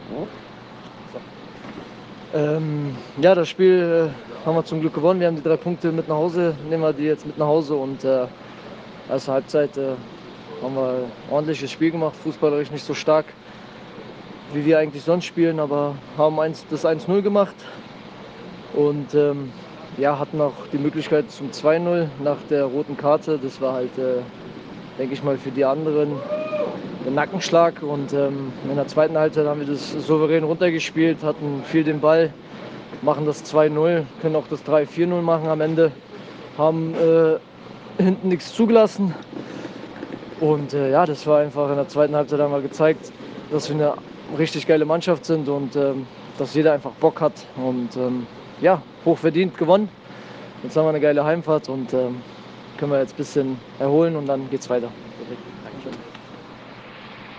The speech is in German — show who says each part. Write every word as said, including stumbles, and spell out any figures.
Speaker 1: Ähm, ja, das Spiel äh, haben wir zum Glück gewonnen. Wir haben die drei Punkte mit nach Hause, nehmen wir die jetzt mit nach Hause und äh, erste Halbzeit äh, haben wir ein ordentliches Spiel gemacht, fußballerisch nicht so stark, wie wir eigentlich sonst spielen, aber haben eins, das eins null gemacht und ähm, ja, hatten auch die Möglichkeit zum zwei null nach der roten Karte. Das war halt, äh, denke ich mal, für die anderen ein Nackenschlag und ähm, in der zweiten Halbzeit haben wir das souverän runtergespielt, hatten viel den Ball, machen das zwei null, können auch das drei vier null machen am Ende, haben äh, hinten nichts zugelassen und äh, ja, das war einfach in der zweiten Halbzeit haben wir gezeigt, dass wir eine richtig geile Mannschaft sind und ähm, dass jeder einfach Bock hat und ähm, ja, hochverdient gewonnen. Jetzt haben wir eine geile Heimfahrt und ähm, können wir jetzt ein bisschen erholen und dann geht's weiter.